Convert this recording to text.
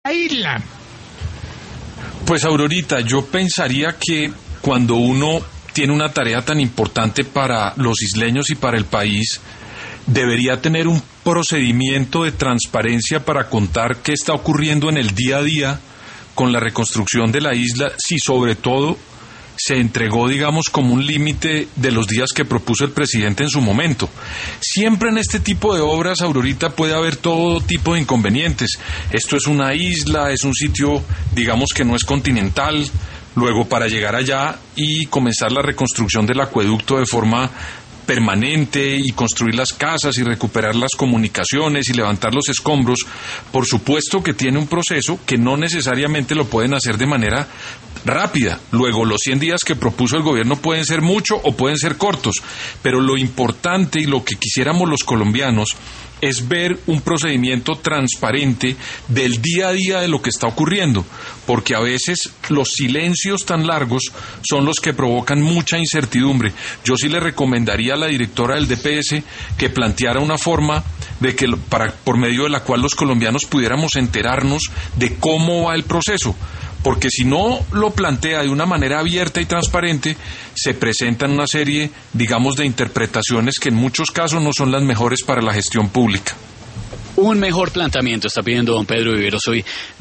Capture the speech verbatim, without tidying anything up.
isla? Pues Aurorita, yo pensaría que cuando uno tiene una tarea tan importante para los isleños y para el país, debería tener un procedimiento de transparencia para contar qué está ocurriendo en el día a día con la reconstrucción de la isla, si sobre todo se entregó, digamos, como un límite de los días que propuso el presidente en su momento. Siempre en este tipo de obras, Aurorita, puede haber todo tipo de inconvenientes. Esto es una isla, es un sitio, digamos, que no es continental. Luego, para llegar allá y comenzar la reconstrucción del acueducto de forma permanente y construir las casas y recuperar las comunicaciones y levantar los escombros, por supuesto que tiene un proceso que no necesariamente lo pueden hacer de manera rápida. Luego, los cien días que propuso el gobierno pueden ser mucho o pueden ser cortos, pero lo importante y lo que quisiéramos los colombianos es ver un procedimiento transparente del día a día de lo que está ocurriendo, porque a veces los silencios tan largos son los que provocan mucha incertidumbre. Yo sí le recomendaría a la directora del D P S que planteara una forma de que para por medio de la cual los colombianos pudiéramos enterarnos de cómo va el proceso, porque si no lo plantea de una manera abierta y transparente, se presentan una serie, digamos, de interpretaciones que en muchos casos no son las mejores para la gestión pública. Un mejor planteamiento está pidiendo don Pedro Viveros hoy.